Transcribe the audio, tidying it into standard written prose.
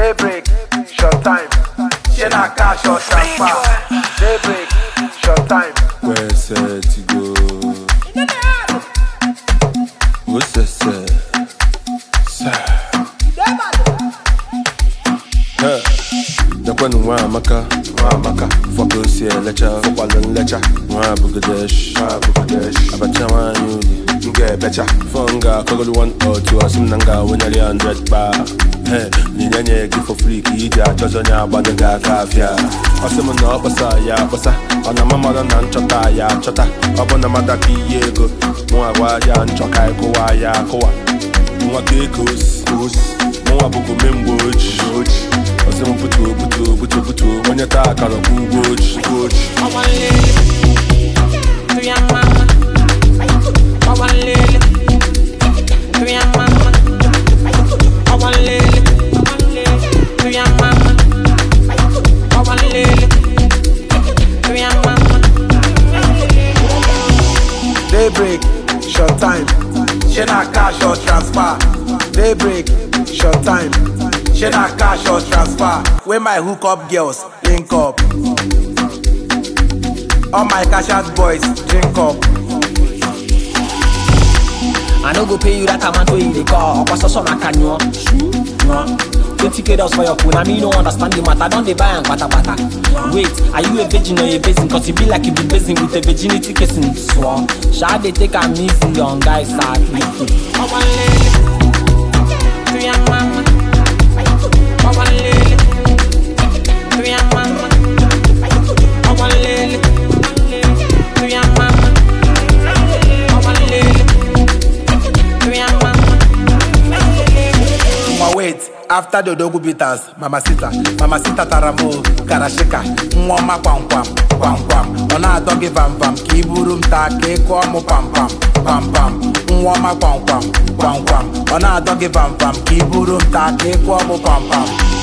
Daybreak, short time. Shena cash or transfer. Daybreak, short time. Where's to go? What's that, sir? Nakwan wa maka Focus ya lecha Fokwalun lecha Wa bugadesh Abacha wa nyudi Nge becha Fonga kogolu 1 or 2 Asim nanga winyali 100 bar Ninyanye give for free Kija chozo nya badaga kafya Asimu na opasa ya basa Ona mamada na nchota ya chota Obona madaki yego Mwa waja nchoka ikuwa ya kowa Mwa kekos Mwa buku memboji Asimu butu When you talk on a coach I want lily to your mama. I want lily to your mama. I want lily to your mama. I want lily to your mama. Daybreak, short time. Shena cash or transfer. Daybreak, short time. Shena cash or transfer. When my hookup girls link up. All my cash out boys drink up. I no go pay you that amount where you dey call. Opa so na kanyo. 20k for your phone. I mean you don't understand the matter. Don't they buy and bata. Wait, are you a virgin or a basin? Cause you be like you be basin with a virginity kissing. So, shall they take a easy on guys side? I want lily to your mama. I want lily to your mama. I want lily to your mama. I want lily to your mama. Wait, after the dogu bitters, Mama Sita Taramo, Karashika, Mwama Kwam. Ona dogi vam Kiburum take kwamo pam. Mwama Kwam. Ona dogi vam Kiburum take kwamo pam.